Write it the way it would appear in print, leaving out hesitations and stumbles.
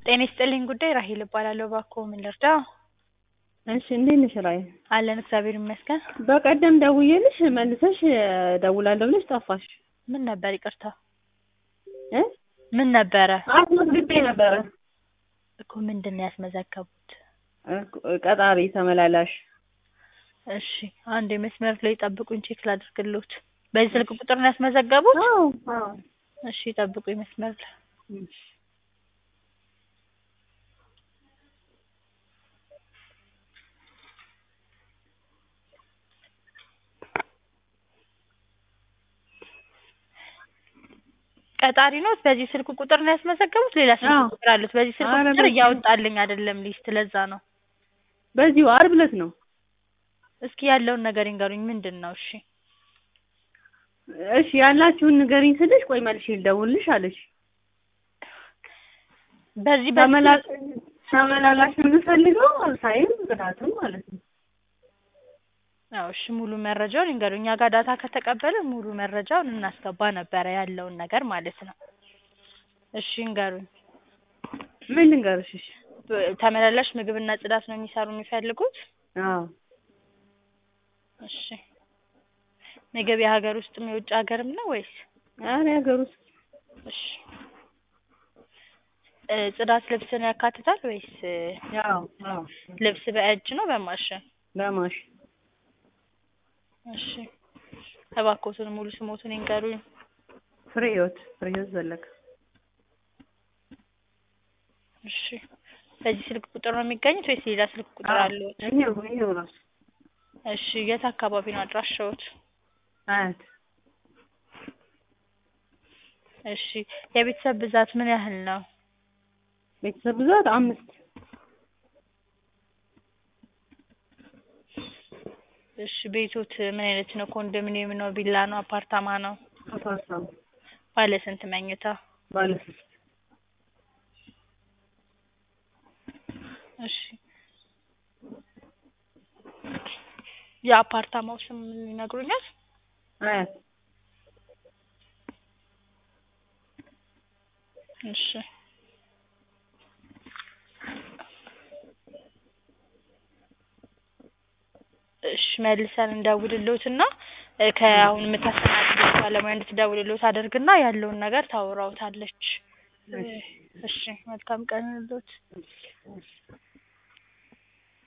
ጤና ይስጥልኝ ጉዳይ ራሔል እባላለሁ። እባክዎ ምን ልርዳዎ? እሺ እንዴት ነሽ ራሔል? አለን እግዚአብሔር ይመስገን። በቀደም ደውዬልሽ መልሰሽ እደውላለሁ ብለሽ ጠፋሽ። ምን ነበር ይቅርታ? እ ምን ነበረ? አስመዝግቤ ነበረ እኮ ምንድን ነው ያስመዘገቡት? ቀጣሪ ተመላላሽ። እሺ አንዴ መስመር ላይ ጠብቁኝ ቼክ ላድርግልዎት። በዚህ ስልክ ቁጥር ነው ያስመዘገቡት? አዎ አዎ። እሺ ጠብቁኝ መስመር ላይ። እሺ ቀጣሪ ኖት? በዚህ ስልክ ቁጥር ነው ያስመዘገቡት? ሌላ ስልክ ቁጥር አሉት? በዚህ ስልክ ኧረ ቁጥር እያወጣልኝ አይደለም ሊስት፣ ለዛ ነው። በዚሁ ዓርብ ዕለት ነው። እስኪ ያለውን ነገር ይንገሩኝ ምንድን ነው? እሺ እሺ ያላችሁን ንገሪኝ ስልሽ ቆይ መልሼ ልደውልልሽ አለሽ። በዚህ ተመላላሽ የምንፈልገው ሳይም ብናትም ማለት ነው። አዎ እሺ ሙሉ መረጃውን ይንገሩኝ። እኛ ጋር ዳታ ከተቀበለ ሙሉ መረጃውን እናስገባ ነበረ ያለውን ነገር ማለት ነው። እሺ ይንገሩኝ። ምን ልንገርሽ? እሺ ተመላላሽ ምግብና ጽዳት ነው የሚፈልጉት? አዎ። እሺ ምግብ የሀገር ውስጥም የውጭ ሀገርም ነው ወይስ? ኧረ የሀገር ውስጥ። እሺ ጽዳት ልብስን ያካትታል ወይስ? አዎ አዎ። ልብስ በእጅ ነው በማሽን? በማሽን። እሺ እባክዎትን ሙሉ ስሞትን ይንገሩኝ። ፍሬህይወት ዘለቀ። እሺ በዚህ ስልክ ቁጥር ነው የሚገኙት ወይስ ሌላ ስልክ ቁጥር አለዎት? ይሄው ራሱ። እሺ የት አካባቢ ነው አድራሻዎት? አያት። እሺ የቤተሰብ ብዛት ምን ያህል ነው? ቤተሰብ ብዛት 5። እሺ ቤቶት ምን አይነት ነው? ኮንዶሚኒየም ነው? ቪላ ነው? አፓርታማ ነው? አፓርታማ። ባለ ስንት መኝታ? ባለ 3። እሺ የአፓርታማው ስም ይነግሩኛል? አያት። እሺ እሺ መልሰን እንደውልልዎትና ከአሁን የምታስተናግዱት ባለሙያ እንድትደውልልዎት አደርግና ያለውን ነገር ታወራዎታለች። እሺ መልካም ቀን ይሁንልዎት።